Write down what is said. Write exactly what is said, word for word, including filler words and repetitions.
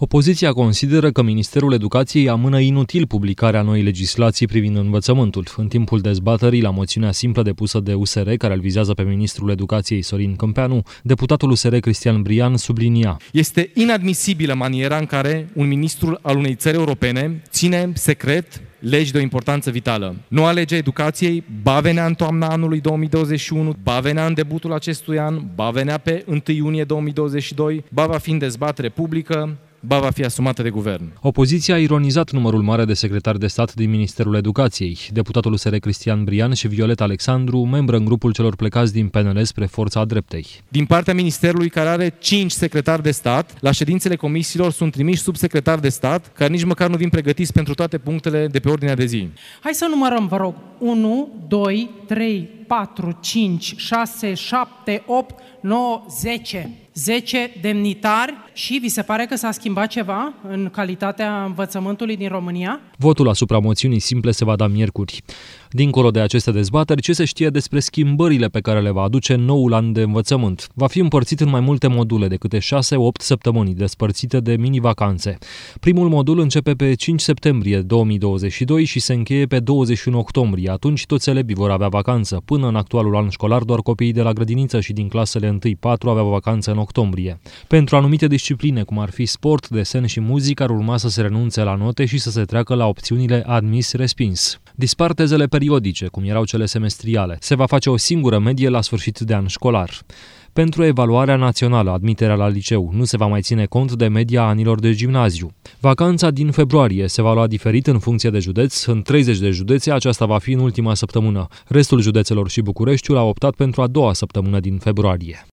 Opoziția consideră că Ministerul Educației amână inutil publicarea noii legislații privind învățământul. În timpul dezbaterii la moțiunea simplă depusă de U S R, care îl vizează pe Ministrul Educației Sorin Câmpeanu, deputatul U S R Cristian Brian sublinia: Este inadmisibilă maniera în care un ministru al unei țări europene ține secret legi de o importanță vitală. Noua lege a educației ba venea în toamna anului două mii douăzeci și unu, ba venea în debutul acestui an, ba venea pe întâi iunie două mii douăzeci și doi, ba va fi în dezbatere publică, ba va fi asumată de guvern. Opoziția a ironizat numărul mare de secretari de stat din Ministerul Educației. Deputatul U S R Cristian Brian și Violeta Alexandru, membră în grupul celor plecați din P N L spre Forța Dreptei. Din partea Ministerului, care are cinci secretari de stat, la ședințele comisiilor sunt trimiși subsecretari de stat, care nici măcar nu vin pregătiți pentru toate punctele de pe ordinea de zi. Hai să numărăm, vă rog. unu, doi, trei, patru, cinci, șase, șapte, opt, nouă, zece. zece demnitari și vi se pare că s-a schimbat ceva în calitatea învățământului din România? Votul asupra moțiunii simple se va da miercuri. Dincolo de aceste dezbateri, ce se știe despre schimbările pe care le va aduce noul an de învățământ? Va fi împărțit în mai multe module, de câte șase opt săptămâni, despărțite de mini-vacanțe. Primul modul începe pe cinci septembrie două mii douăzeci și doi și se încheie pe douăzeci și unu octombrie. Atunci toți elevii vor avea vacanță. Până în actualul an școlar, doar copiii de la grădiniță și din clasele unu patru aveau vacanță în octombrie. Pentru anumite discipline, cum ar fi sport, desen și muzică, ar urma să se renunțe la note și să se treacă la opțiunile admis-respins. Dispar tezele periodice, cum erau cele semestriale. Se va face o singură medie la sfârșit de an școlar. Pentru evaluarea națională, admiterea la liceu, nu se va mai ține cont de media anilor de gimnaziu. Vacanța din februarie se va lua diferit în funcție de județ. În treizeci de județe aceasta va fi în ultima săptămână. Restul județelor și Bucureștiul a optat pentru a doua săptămână din februarie.